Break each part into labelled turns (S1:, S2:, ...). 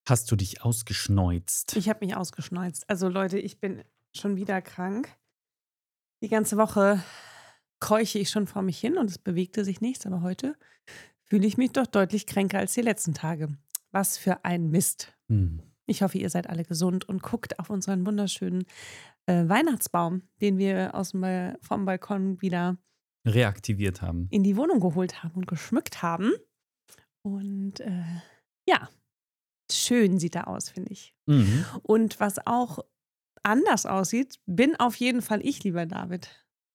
S1: Hast du dich ausgeschneuzt?
S2: Ich habe mich ausgeschneuzt. Also Leute, ich bin schon wieder krank. Die ganze Woche keuche ich schon vor mich hin und es bewegte sich nichts. Aber heute fühle ich mich doch deutlich kränker als die letzten Tage. Was für ein Mist.
S1: Hm.
S2: Ich hoffe, ihr seid alle gesund und guckt auf unseren wunderschönen Weihnachtsbaum, den wir vom Balkon wieder
S1: Reaktiviert haben.
S2: in die Wohnung geholt haben und geschmückt haben. Und ja, schön sieht er aus, finde ich.
S1: Mhm.
S2: Und was auch anders aussieht, bin auf jeden Fall ich, lieber David.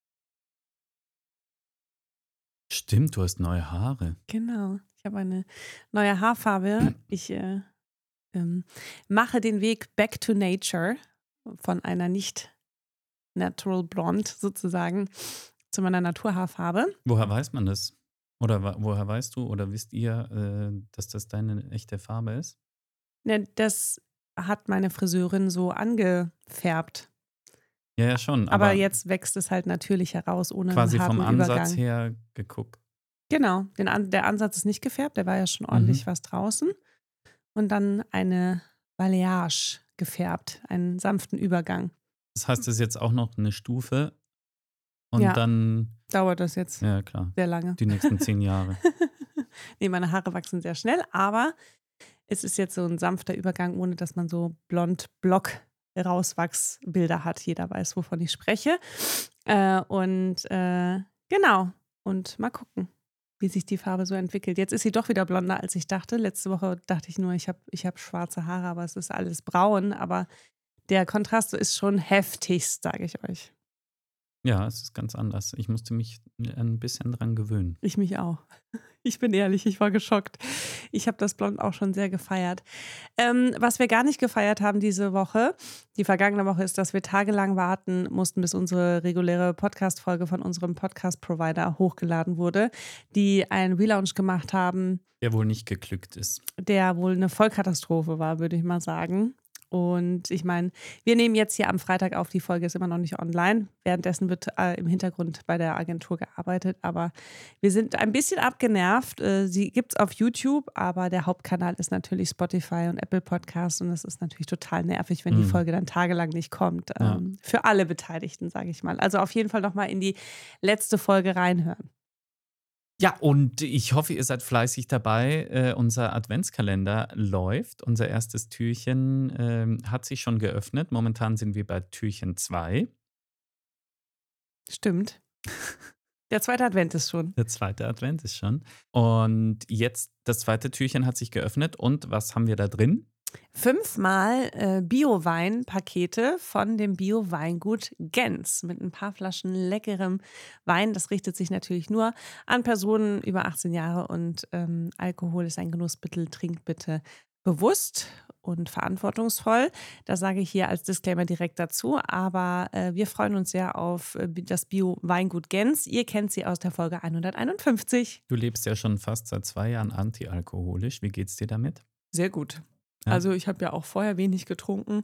S1: Stimmt, du hast neue Haare.
S2: Genau. Ich habe eine neue Haarfarbe. Ich mache den Weg back to nature von einer nicht natural blonde sozusagen zu meiner Naturhaarfarbe.
S1: Woher weiß man das? Oder woher weißt du oder wisst ihr, dass das deine echte Farbe ist?
S2: Ne, das hat meine Friseurin so angefärbt.
S1: Ja, ja, schon,
S2: Aber
S1: aber
S2: jetzt wächst es halt natürlich heraus, ohne einen
S1: quasi vom
S2: harten
S1: Ansatz
S2: Übergang.
S1: her geguckt.
S2: Genau, der Ansatz ist nicht gefärbt, der war ja schon
S1: Mhm.
S2: ordentlich was draußen. Und dann eine Balayage gefärbt, einen sanften Übergang.
S1: Das heißt, das ist jetzt auch noch eine Stufe und
S2: Ja,
S1: dann,
S2: dauert das jetzt
S1: ja klar,
S2: sehr lange.
S1: die nächsten 10 Jahre.
S2: Ne, meine Haare wachsen sehr schnell, aber es ist jetzt so ein sanfter Übergang, ohne dass man so blond-Block-Rauswachsbilder hat. Jeder weiß, wovon ich spreche. Genau. Und mal gucken, wie sich die Farbe so entwickelt. Jetzt ist sie doch wieder blonder, als ich dachte. Letzte Woche dachte ich nur, ich hab schwarze Haare, aber es ist alles braun. Aber der Kontrast ist schon heftigst, sage ich euch.
S1: Ja, es ist ganz anders. Ich musste mich ein bisschen dran gewöhnen.
S2: Ich mich auch. Ich bin ehrlich, ich war geschockt. Ich habe das Blond auch schon sehr gefeiert. Was wir gar nicht gefeiert haben diese Woche, die vergangene Woche, ist, dass wir tagelang warten mussten, bis unsere reguläre Podcast-Folge von unserem Podcast-Provider hochgeladen wurde, die einen Relaunch gemacht haben,
S1: Der wohl nicht geglückt ist.
S2: der wohl eine Vollkatastrophe war, würde ich mal sagen. Und ich meine, wir nehmen jetzt hier am Freitag auf, die Folge ist immer noch nicht online. Währenddessen wird im Hintergrund bei der Agentur gearbeitet, aber wir sind ein bisschen abgenervt. Sie gibt es auf YouTube, aber der Hauptkanal ist natürlich Spotify und Apple Podcasts und es ist natürlich total nervig, wenn die
S1: Mhm.
S2: Folge dann tagelang nicht kommt.
S1: Ja.
S2: Für alle Beteiligten, sage ich mal. Also auf jeden Fall nochmal in die letzte Folge reinhören.
S1: Ja, und ich hoffe, ihr seid fleißig dabei. Unser Adventskalender läuft. Unser erstes Türchen hat sich schon geöffnet. Momentan sind wir bei Türchen 2.
S2: Stimmt. Der zweite Advent ist schon.
S1: Der zweite Advent ist schon. Und jetzt, das zweite Türchen hat sich geöffnet. Und was haben wir da drin?
S2: 5-mal Bio-Wein-Pakete von dem Bio-Weingut Gens mit ein paar Flaschen leckerem Wein. Das richtet sich natürlich nur an Personen über 18 Jahre und Alkohol ist ein Genussmittel. Trinkt bitte bewusst und verantwortungsvoll. Das sage ich hier als Disclaimer direkt dazu. Aber wir freuen uns sehr auf das Bio-Weingut Gens. Ihr kennt sie aus der Folge 151.
S1: Du lebst ja schon fast seit 2 Jahren antialkoholisch. Wie geht's dir damit?
S2: Sehr gut.
S1: Ja.
S2: Also ich habe ja auch vorher wenig getrunken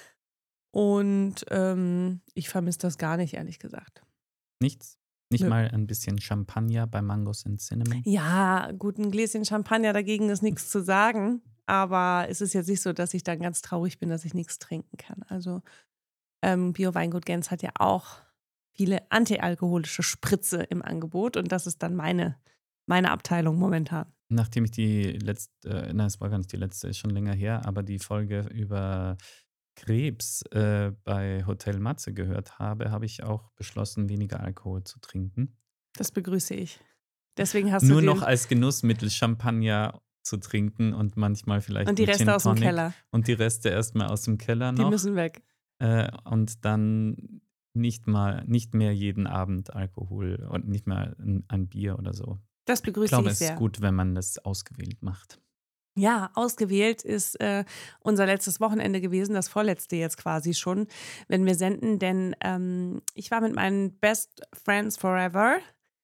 S2: und ich vermisse das gar nicht, ehrlich gesagt.
S1: Nichts? Nicht
S2: Nö.
S1: mal ein bisschen Champagner bei Mangos and Cinnamon?
S2: Ja, gut, ein Gläschen Champagner dagegen ist nichts zu sagen, aber es ist jetzt nicht so, dass ich dann ganz traurig bin, dass ich nichts trinken kann. Also Bio-Weingut Gens hat ja auch viele antialkoholische Spritze im Angebot und das ist dann meine Abteilung momentan.
S1: Nachdem ich die letzte, nein, es war gar nicht die letzte, ist schon länger her, aber die Folge über Krebs bei Hotel Matze gehört habe, habe ich auch beschlossen, weniger Alkohol zu trinken.
S2: Das begrüße ich. Deswegen hast
S1: Nur
S2: du
S1: noch
S2: den
S1: als Genussmittel Champagner zu trinken und manchmal vielleicht
S2: und die
S1: einen
S2: Reste
S1: Gin
S2: aus dem
S1: Tonic
S2: Keller.
S1: und die Reste erstmal aus dem Keller
S2: Die
S1: noch
S2: müssen weg.
S1: und dann nicht mehr jeden Abend Alkohol und nicht mehr ein Bier oder so.
S2: Das
S1: Ich
S2: begrüße
S1: glaube,
S2: ich
S1: es ist
S2: sehr.
S1: gut, wenn man das ausgewählt macht.
S2: Ja, ausgewählt ist unser letztes Wochenende gewesen, das vorletzte jetzt quasi schon, wenn wir senden, denn ich war mit meinen Best Friends Forever,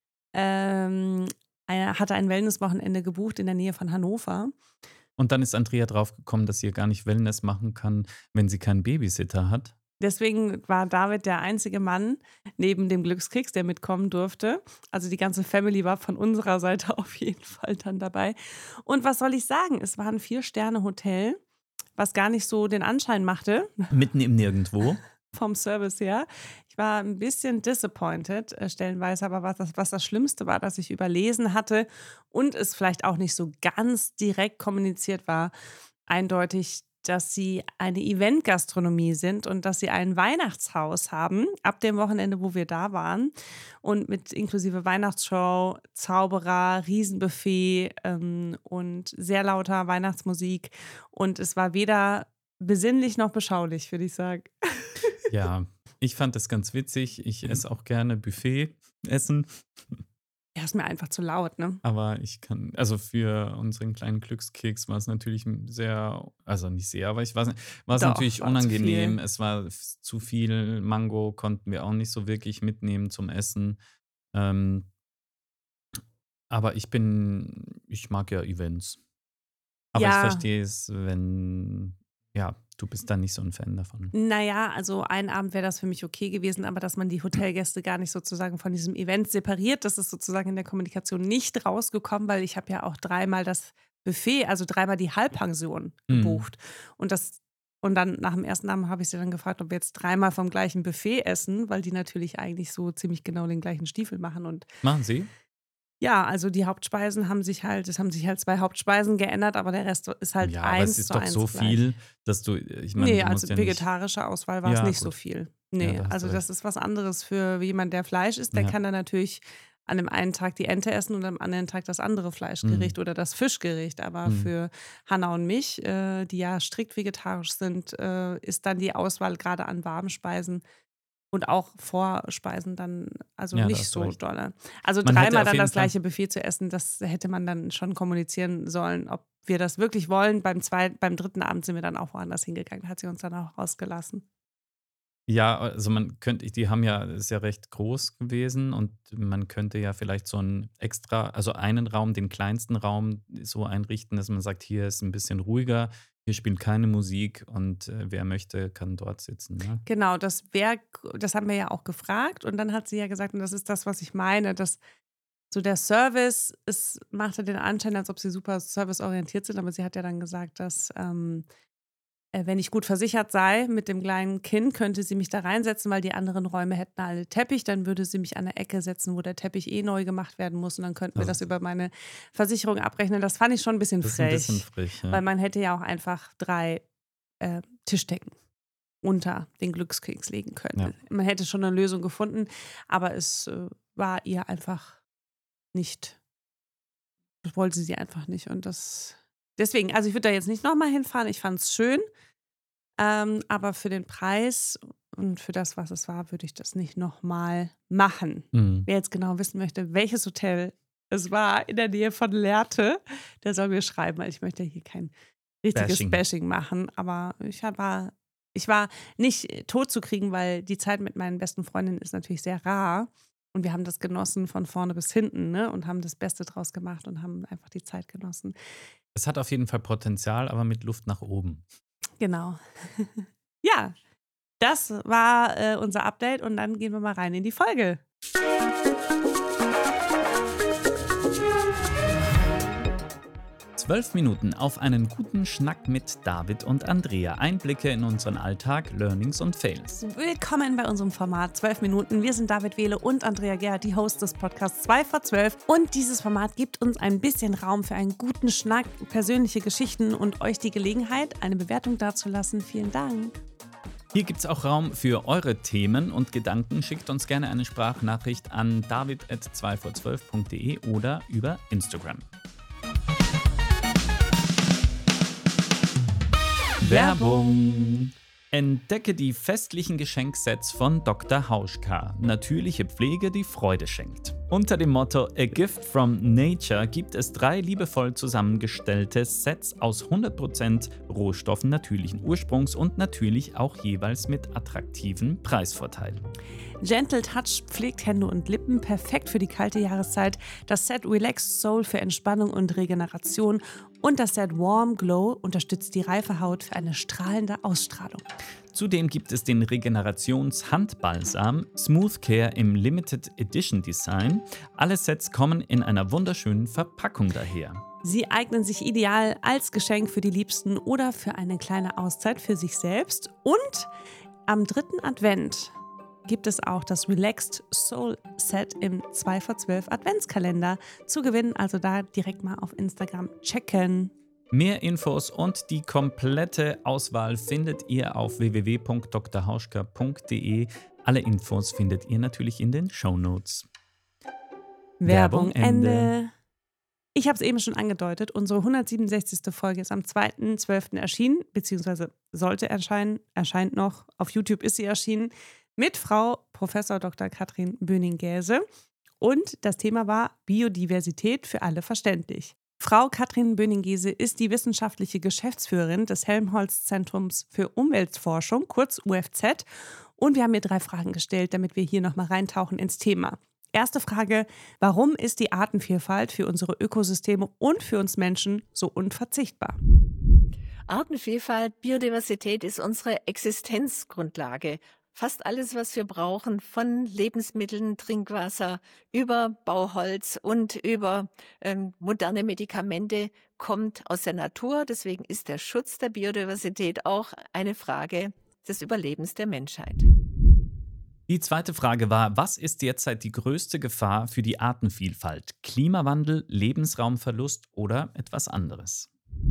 S2: hatte ein Wellness-Wochenende gebucht in der Nähe von Hannover.
S1: Und dann ist Andrea draufgekommen, dass sie gar nicht Wellness machen kann, wenn sie keinen Babysitter hat.
S2: Deswegen war David der einzige Mann neben dem Glückskeks, der mitkommen durfte. Also die ganze Family war von unserer Seite auf jeden Fall dann dabei. Und was soll ich sagen? Es war ein 4-Sterne-Hotel was gar nicht so den Anschein machte
S1: Mitten im Nirgendwo.
S2: vom Service her. Ich war ein bisschen disappointed, stellenweise, aber was das Schlimmste war, dass ich überlesen hatte und es vielleicht auch nicht so ganz direkt kommuniziert war, eindeutig, dass sie eine Eventgastronomie sind und dass sie ein Weihnachtshaus haben, ab dem Wochenende, wo wir da waren. Und mit inklusive Weihnachtsshow, Zauberer, Riesenbuffet und sehr lauter Weihnachtsmusik. Und es war weder besinnlich noch beschaulich, würde ich sagen.
S1: Ja, ich fand das ganz witzig. Ich esse auch gerne Buffet essen,
S2: Ja, ist mir einfach zu laut, ne?
S1: aber also für unseren kleinen Glückskeks war es natürlich sehr, also nicht sehr, aber war es
S2: Doch,
S1: natürlich
S2: war zu
S1: unangenehm.
S2: viel.
S1: Es war zu viel Mango, konnten wir auch nicht so wirklich mitnehmen zum Essen. Ähm, aber ich mag ja Events. Aber ich
S2: Ja,
S1: verstehe es, wenn, ja, du bist dann nicht so ein Fan davon.
S2: naja, also einen Abend wäre das für mich okay gewesen, aber dass man die Hotelgäste gar nicht sozusagen von diesem Event separiert, das ist sozusagen in der Kommunikation nicht rausgekommen, weil ich habe ja auch dreimal das Buffet, also dreimal die Halbpension
S1: Mhm.
S2: gebucht. Und das und dann nach dem ersten Abend habe ich sie dann gefragt, ob wir jetzt dreimal vom gleichen Buffet essen, weil die natürlich eigentlich so ziemlich genau den gleichen Stiefel machen. Und
S1: Machen Sie?
S2: ja, also die Hauptspeisen es haben sich halt 2 Hauptspeisen geändert, aber der Rest ist halt
S1: Ja, aber es
S2: eins
S1: ist
S2: zu
S1: doch so
S2: eins gleich.
S1: viel, dass ich meine,
S2: Ne,
S1: du
S2: also
S1: musst ja nicht.
S2: vegetarische Auswahl war es
S1: Ja,
S2: nicht so
S1: gut.
S2: viel.
S1: Ja,
S2: Ne,
S1: da hast du
S2: also das
S1: recht.
S2: ist was anderes für jemand, der Fleisch isst. Der
S1: Ja.
S2: kann dann natürlich an dem einen Tag die Ente essen und am anderen Tag das andere
S1: Mhm.
S2: Fleischgericht oder das Fischgericht. Aber
S1: Mhm.
S2: für Hannah und mich, die ja strikt vegetarisch sind, ist dann die Auswahl grade an Warmspeisen und auch Vorspeisen dann also
S1: Ja, da
S2: nicht
S1: hast du
S2: so
S1: recht.
S2: dolle. Also
S1: Man hätte
S2: dreimal
S1: auf
S2: dann
S1: jeden
S2: das
S1: Fall.
S2: gleiche Buffet zu essen, das hätte man dann schon kommunizieren sollen, ob wir das wirklich wollen. Beim dritten Abend sind wir dann auch woanders hingegangen, hat sie uns dann auch rausgelassen.
S1: Ja, also man könnte die haben ja ist ja recht groß gewesen und man könnte ja vielleicht so 'n extra, also einen Raum, den kleinsten Raum so einrichten, dass man sagt: „Hier ist 'n bisschen ruhiger, hier spielt keine Musik und, wer möchte, kann dort sitzen“, ne?
S2: Genau, das haben wir ja auch gefragt und dann hat sie ja gesagt und das ist das, was ich meine, dass so der Service es machte den Anschein, als ob sie super serviceorientiert sind, aber sie hat ja dann gesagt, dass, wenn ich gut versichert sei mit dem kleinen Kind, könnte sie mich da reinsetzen, weil die anderen Räume hätten alle Teppich. Dann würde sie mich an der Ecke setzen, wo der Teppich eh neu gemacht werden muss und dann könnten wir das
S1: Also,
S2: über meine Versicherung abrechnen. Das fand ich schon ein bisschen
S1: das ist 'n bisschen
S2: frech,
S1: frech,
S2: weil
S1: ja.
S2: man hätte ja auch einfach 3 Tischdecken unter den Glückskeks legen
S1: Ja.
S2: können. Man hätte schon eine Lösung gefunden, aber es, war ihr einfach nicht das wollte sie einfach nicht und das deswegen also, ich würde da jetzt nicht noch mal hinfahren. Ich fand es schön, aber für den Preis und für das, was es war, würde ich das nicht noch mal machen.
S1: Mhm.
S2: Wer jetzt genau wissen möchte, welches Hotel es war in der Nähe von Lehrte, der soll mir schreiben, weil ich möchte hier kein richtiges
S1: Bashing.
S2: Bashing machen, aber ich war nicht tot zu kriegen, weil die Zeit mit meinen besten Freundinnen ist natürlich sehr rar und wir haben das genossen von vorne bis hinten, ne, und haben das Beste draus gemacht und haben einfach die Zeit genossen.
S1: Es hat auf jeden Fall Potenzial, aber mit Luft nach oben.
S2: Genau. Ja, das war, unser Update und dann gehen wir mal rein in die Folge.
S1: 12 Minuten auf einen guten Schnack mit David und Andrea. Einblicke in unseren Alltag, Learnings und Fails.
S2: Willkommen bei unserem Format 12 Minuten. Wir sind David Wehle und Andrea Gerhardt, die Hosts des Podcasts 2 vor 12. Und dieses Format gibt uns ein bisschen Raum für einen guten Schnack, persönliche Geschichten und euch die Gelegenheit, eine Bewertung dazulassen. Vielen Dank.
S1: Hier gibt es auch Raum für eure Themen und Gedanken. Schickt uns gerne eine Sprachnachricht an david@2vor12.de oder über Instagram. Werbung. Entdecke die festlichen Geschenksets von Dr. Hauschka. Natürliche Pflege, die Freude schenkt. Unter dem Motto A Gift from Nature gibt es 3 liebevoll zusammengestellte Sets aus 100% Rohstoffen natürlichen Ursprungs und natürlich auch jeweils mit attraktiven Preisvorteilen.
S2: Gentle Touch pflegt Hände und Lippen, perfekt für die kalte Jahreszeit. Das Set Relaxed Soul für Entspannung und Regeneration. Und das Set Warm Glow unterstützt die reife Haut für eine strahlende Ausstrahlung.
S1: Zudem gibt es den Regenerations-Handbalsam Smooth Care im Limited Edition Design. Alle Sets kommen in einer wunderschönen Verpackung daher.
S2: Sie eignen sich ideal als Geschenk für die Liebsten oder für eine kleine Auszeit für sich selbst. Und am dritten Advent gibt es auch das Relaxed Soul Set im 2 vor 12 Adventskalender zu gewinnen. Also da direkt mal auf Instagram checken.
S1: Mehr Infos und die komplette Auswahl findet ihr auf www.drhauschka.de. Alle Infos findet ihr natürlich in den Shownotes. Werbung
S2: Werbung
S1: Ende.
S2: Ende. Ich habe es eben schon angedeutet, unsere 167. Folge ist am 2.12. erschienen, beziehungsweise sollte erscheinen, erscheint noch. Auf YouTube ist sie erschienen, mit Frau Professor Dr. Katrin Böning-Gäse. Und das Thema war Biodiversität für alle verständlich. Frau Katrin Böning-Gäse ist die wissenschaftliche Geschäftsführerin des Helmholtz-Zentrums für Umweltforschung, kurz UFZ. Und wir haben ihr 3 Fragen gestellt, damit wir hier nochmal reintauchen ins Thema. Erste Frage: Warum ist die Artenvielfalt für unsere Ökosysteme und für uns Menschen so unverzichtbar?
S3: Artenvielfalt, Biodiversität ist unsere Existenzgrundlage. Fast alles, was wir brauchen, von Lebensmitteln, Trinkwasser, über Bauholz und über moderne Medikamente, kommt aus der Natur. Deswegen ist der Schutz der Biodiversität auch eine Frage des Überlebens der Menschheit.
S1: Die zweite Frage war, was ist derzeit die größte Gefahr für die Artenvielfalt? Klimawandel, Lebensraumverlust oder etwas anderes?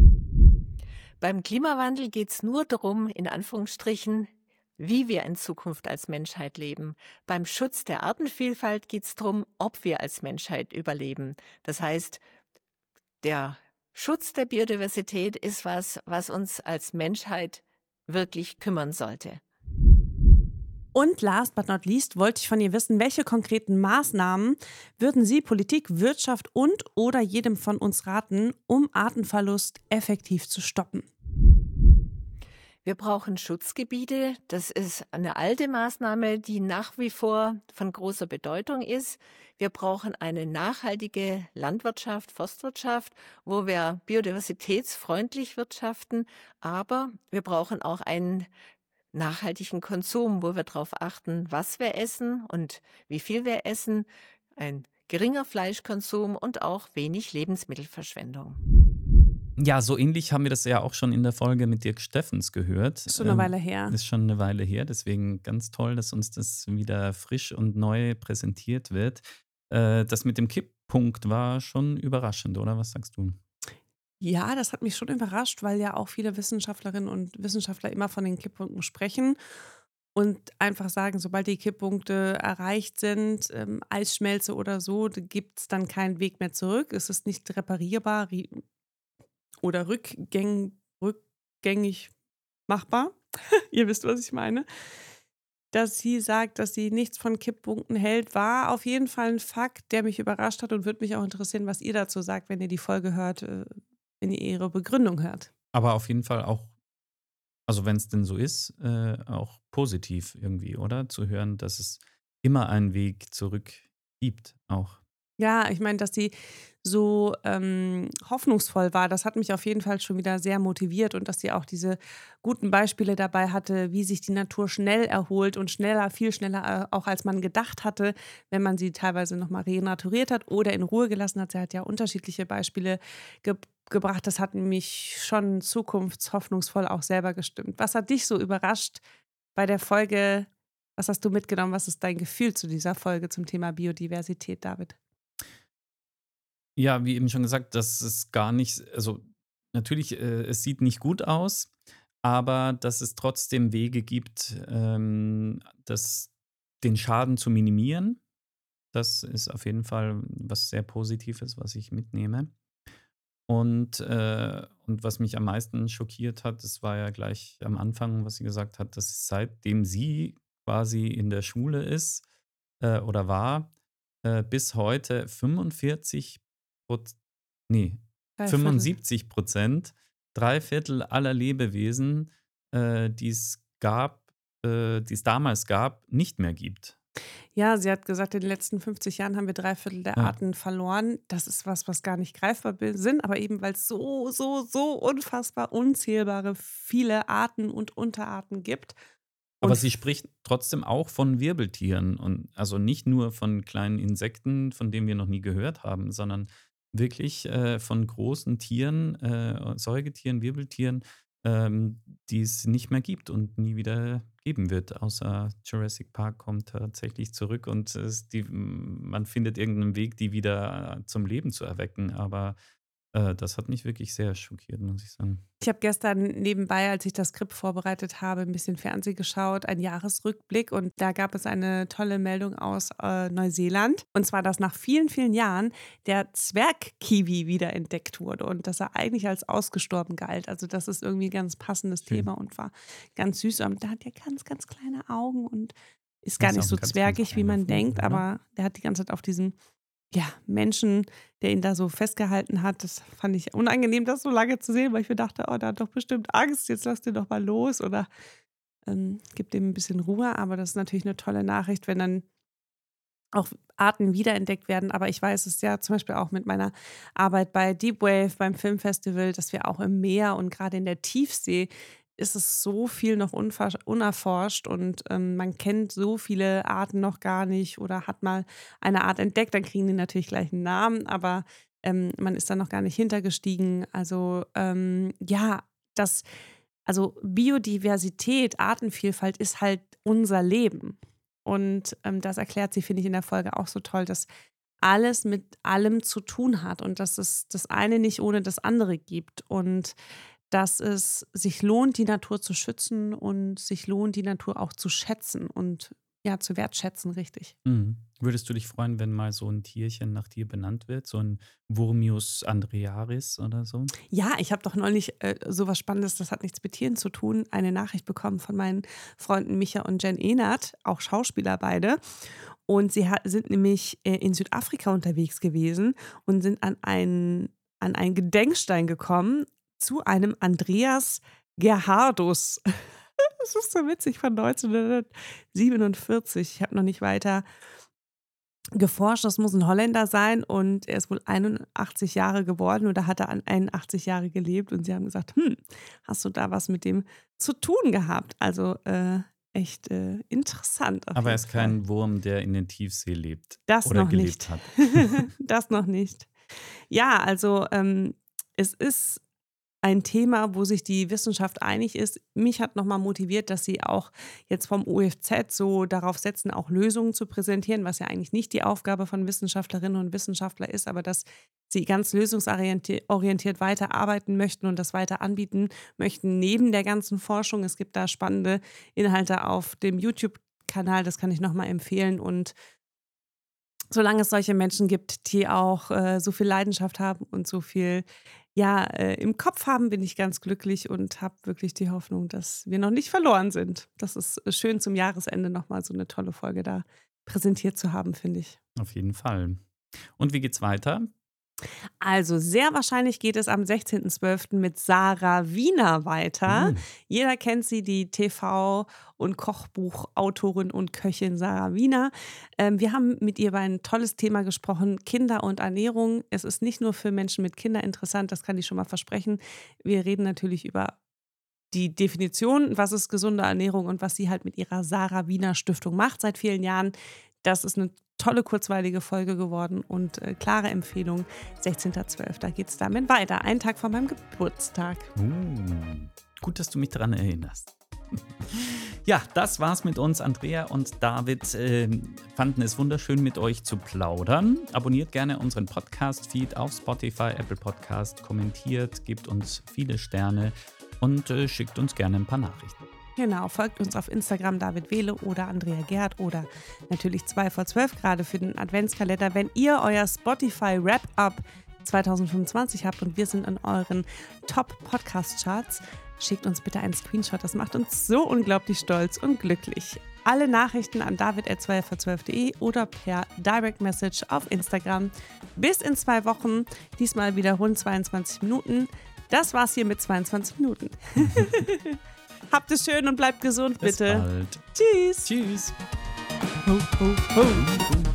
S3: Beim Klimawandel geht es nur darum, in Anführungsstrichen, wie wir in Zukunft als Menschheit leben. Beim Schutz der Artenvielfalt geht es darum, ob wir als Menschheit überleben. Das heißt, der Schutz der Biodiversität ist was uns als Menschheit wirklich kümmern sollte.
S2: Und last but not least wollte ich von ihr wissen, welche konkreten Maßnahmen würden Sie Politik, Wirtschaft und oder jedem von uns raten, um Artenverlust effektiv zu stoppen?
S3: Wir brauchen Schutzgebiete. Das ist eine alte Maßnahme, die nach wie vor von großer Bedeutung ist. Wir brauchen eine nachhaltige Landwirtschaft, Forstwirtschaft, wo wir biodiversitätsfreundlich wirtschaften. Aber wir brauchen auch einen nachhaltigen Konsum, wo wir darauf achten, was wir essen und wie viel wir essen. Ein geringer Fleischkonsum und auch wenig Lebensmittelverschwendung.
S1: Ja, so ähnlich haben wir das ja auch schon in der Folge mit Dirk Steffens gehört.
S2: Ist schon eine Weile her.
S1: Ist schon eine Weile her, deswegen ganz toll, dass uns das wieder frisch und neu präsentiert wird. Das mit dem Kipppunkt war schon überraschend, oder? Was sagst du?
S2: Ja, das hat mich schon überrascht, weil ja auch viele Wissenschaftlerinnen und Wissenschaftler immer von den Kipppunkten sprechen und einfach sagen, sobald die Kipppunkte erreicht sind, Eisschmelze oder so, gibt es dann keinen Weg mehr zurück. Es ist nicht reparierbar oder rückgängig machbar. Ihr wisst, was ich meine. Dass sie sagt, dass sie nichts von Kipppunkten hält, war auf jeden Fall ein Fakt, der mich überrascht hat und würde mich auch interessieren, was ihr dazu sagt, wenn ihr die Folge hört, wenn ihr ihre Begründung hört.
S1: Aber auf jeden Fall auch, also wenn es denn so ist, auch positiv irgendwie, oder? Zu hören, dass es immer einen Weg zurück gibt auch.
S2: Ja, ich meine, dass sie so hoffnungsvoll war, das hat mich auf jeden Fall schon wieder sehr motiviert und dass sie auch diese guten Beispiele dabei hatte, wie sich die Natur schnell erholt und schneller, viel schneller auch als man gedacht hatte, wenn man sie teilweise nochmal renaturiert hat oder in Ruhe gelassen hat. Sie hat ja unterschiedliche Beispiele gebracht. Das hat mich schon zukunftshoffnungsvoll auch selber gestimmt. Was hat dich so überrascht bei der Folge? Was hast du mitgenommen? Was ist dein Gefühl zu dieser Folge zum Thema Biodiversität, David?
S1: Ja, wie eben schon gesagt, dass es gar nicht, also natürlich, es sieht nicht gut aus, aber dass es trotzdem Wege gibt, den Schaden zu minimieren. Das ist auf jeden Fall was sehr Positives, was ich mitnehme. Und was mich am meisten schockiert hat, das war ja gleich am Anfang, was sie gesagt hat, dass seitdem sie quasi in der Schule ist, oder war, bis heute 45 ne,
S2: 3/4.
S1: 75%, 3/4 aller Lebewesen, die es damals gab, nicht mehr gibt.
S2: Ja, sie hat gesagt, in den letzten 50 Jahren haben wir 3/4 der
S1: Ja.
S2: Arten verloren. Das ist was, was gar nicht greifbar sind, aber eben weil's so, so, so unfassbar unzählbare viele Arten und Unterarten gibt. Und
S1: Aber sie spricht trotzdem auch von Wirbeltieren und also nicht nur von kleinen Insekten, von denen wir noch nie gehört haben, sondern wirklich von großen Tieren, Säugetieren, Wirbeltieren, die es nicht mehr gibt und nie wieder geben wird, außer Jurassic Park kommt tatsächlich zurück und man findet irgendeinen Weg, die wieder zum Leben zu erwecken. Aber das hat mich wirklich sehr schockiert, muss ich sagen.
S2: Ich habe gestern nebenbei, als ich das Skript vorbereitet habe, ein bisschen Fernsehen geschaut, einen Jahresrückblick und da gab es eine tolle Meldung aus Neuseeland. Und zwar, dass nach vielen, vielen Jahren der Zwergkiwi wiederentdeckt wurde und dass er eigentlich als ausgestorben galt. Also das ist irgendwie ein ganz passendes
S1: Schön.
S2: Thema und war ganz süß. Und der hat ja ganz, ganz kleine Augen und ist gar
S1: Das ist
S2: nicht
S1: auch
S2: so
S1: ein ganz
S2: zwergig, wie
S1: kleiner
S2: man
S1: Vogel,
S2: denkt,
S1: oder?
S2: aber der hat die ganze Zeit auf diesen Menschen, der ihn da so festgehalten hat, das fand ich unangenehm, das so lange zu sehen, weil ich mir dachte: „Oh, der hat doch bestimmt Angst, jetzt lass den doch mal los oder, gib dem ein bisschen Ruhe.“ Aber das ist natürlich eine tolle Nachricht, wenn dann auch Arten wiederentdeckt werden. Aber ich weiß es ja zum Beispiel auch mit meiner Arbeit bei Deep Wave, beim Filmfestival, dass wir auch im Meer und gerade in der Tiefsee ist es so viel noch unerforscht und man kennt so viele Arten noch gar nicht oder hat mal eine Art entdeckt, dann kriegen die natürlich gleich einen Namen, aber man ist da noch gar nicht hintergestiegen. Also das, also Biodiversität, Artenvielfalt ist halt unser Leben. Und das erklärt sie, finde ich, in der Folge auch so toll, dass alles mit allem zu tun hat und dass es das eine nicht ohne das andere gibt und dass es sich lohnt, die Natur zu schützen und sich lohnt, die Natur auch zu schätzen und ja, zu wertschätzen, richtig.
S1: Mhm. Würdest du dich freuen, wenn mal so ein Tierchen nach dir benannt wird, so ein Wurmius andrearis oder so?
S2: Ja, ich habe doch neulich so was Spannendes, das hat nichts mit Tieren zu tun, eine Nachricht bekommen von meinen Freunden Micha und Jen Ehnert, auch Schauspieler beide. Und sie sind nämlich in Südafrika unterwegs gewesen und sind an einen Gedenkstein gekommen zu einem Andreas Gerhardus. Das ist so witzig von 1947. Ich habe noch nicht weiter geforscht. Das muss ein Holländer sein und er ist wohl 81 Jahre geworden oder hat er an 81 Jahre gelebt. Und sie haben gesagt, hast du da was mit dem zu tun gehabt? Also echt interessant auf
S1: Aber er
S2: jeden
S1: ist
S2: Fall.
S1: kein Wurm, der in der Tiefsee lebt
S2: Das
S1: oder
S2: noch
S1: gelebt
S2: nicht.
S1: hat.
S2: Das noch nicht. Ja, also es ist ein Thema, wo sich die Wissenschaft einig ist. Mich hat nochmal motiviert, dass sie auch jetzt vom UFZ so darauf setzen, auch Lösungen zu präsentieren, was ja eigentlich nicht die Aufgabe von Wissenschaftlerinnen und Wissenschaftlern ist, aber dass sie ganz lösungsorientiert weiterarbeiten möchten und das weiter anbieten möchten, neben der ganzen Forschung. Es gibt da spannende Inhalte auf dem YouTube-Kanal, das kann ich nochmal empfehlen. Und solange es solche Menschen gibt, die auch so viel Leidenschaft haben und so viel im Kopf haben, bin ich ganz glücklich und habe wirklich die Hoffnung, dass wir noch nicht verloren sind. Das ist schön zum Jahresende nochmal so eine tolle Folge da präsentiert zu haben, finde ich.
S1: Auf jeden Fall. Und wie geht's weiter?
S2: Also sehr wahrscheinlich geht es am 16.12. mit Sarah Wiener weiter.
S1: Uh,
S2: Jeder kennt sie, die TV- und Kochbuchautorin und Köchin Sarah Wiener. Wir haben mit ihr über ein tolles Thema gesprochen, Kinder und Ernährung. Es ist nicht nur für Menschen mit Kindern interessant, das kann ich schon mal versprechen. Wir reden natürlich über die Definition, was ist gesunde Ernährung und was sie halt mit ihrer Sarah Wiener Stiftung macht seit vielen Jahren. Das ist eine tolle, kurzweilige Folge geworden und klare Empfehlung, 16.12. Da geht es damit weiter. Einen Tag vor meinem Geburtstag.
S1: gut, dass du mich daran erinnerst. Ja, das war's mit uns. Andrea und David fanden es wunderschön, mit euch zu plaudern. Abonniert gerne unseren Podcast-Feed auf Spotify, Apple Podcast, kommentiert, gebt uns viele Sterne und schickt uns gerne ein paar Nachrichten.
S2: Genau, folgt uns auf Instagram David Wehle oder Andrea Gerd oder natürlich 2 vor 12 gerade für den Adventskalender. Wenn ihr euer Spotify Wrap-Up 2025 habt und wir sind in euren Top-Podcast-Charts, schickt uns bitte einen Screenshot. Das macht uns so unglaublich stolz und glücklich. Alle Nachrichten an david@2vor12.de oder per Direct Message auf Instagram. Bis in 2 Wochen, diesmal wieder rund 22 Minuten. Das war's hier mit 22 Minuten. Habt es schön und bleibt gesund,
S1: Bis
S2: bitte.
S1: bald.
S2: Tschüss.
S1: Tschüss.
S2: Ho, ho, ho.